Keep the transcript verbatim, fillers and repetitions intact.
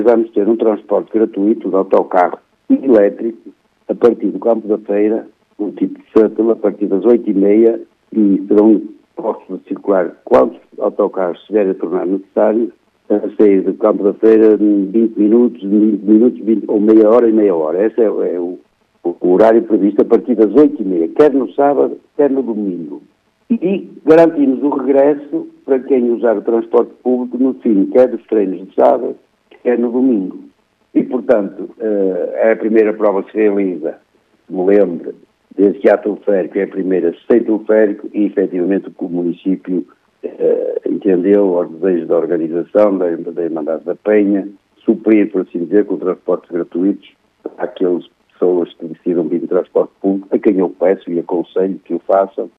vamos ter um transporte gratuito de autocarro elétrico a partir do Campo da Feira, um tipo de shuttle, a partir das oito e meia, e serão postos de circular quantos autocarros se vier a tornar necessário, a sair do Campo da Feira em vinte minutos, vinte minutos, vinte, ou meia hora e meia hora. Esse é, é o, o, o horário previsto a partir das oito e meia, quer no sábado, quer no domingo. E garantimos o regresso para quem usar o transporte público no fim, quer dos treinos de sábado, quer no domingo. E, portanto, é a primeira prova que se realiza, me lembro, desde que há teleférico, é a primeira sem teleférico e, efetivamente, o município eh, entendeu aos desejos da organização, da, da Irmandade da Penha, suprir, por assim dizer, com transportes gratuitos àquelas pessoas que decidam vir de transporte público, a quem eu peço e aconselho que o façam,